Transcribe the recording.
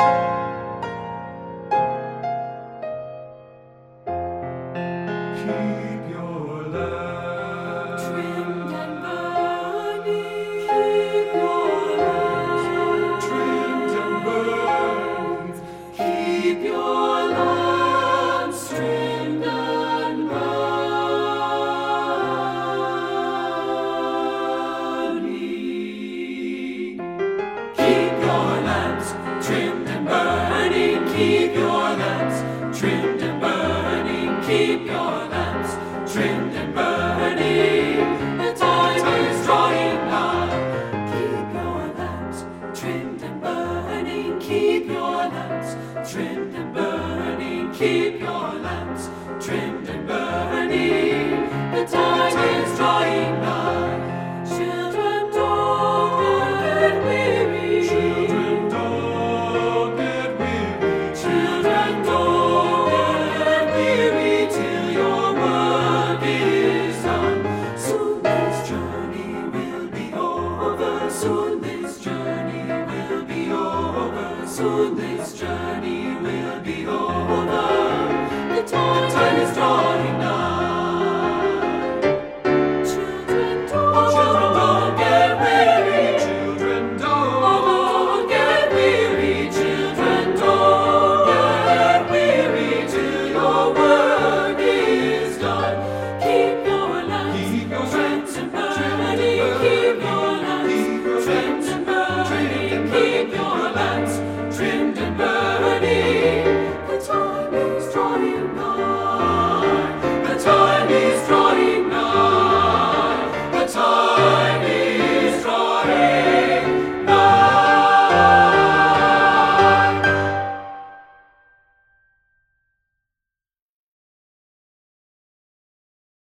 Keep your lamps trimmed and burning. Keep your lamps trimmed and burning. Keep your lamps trimmed and burning. Keep your lamps trimmed and burning. Keep your lamps trimmed and burning. Keep your lamps trimmed and burning. The time is drawing nigh. Keep your lamps trimmed and burning. Keep your lamps trimmed and burning. Keep your lamps trimmed and burning. The time is drawing nigh. Children, don't get weary. Children, don't get weary. Children, don't get weary till your work is done. Soon this journey will be over. Soon this journey will be over. Soon this journey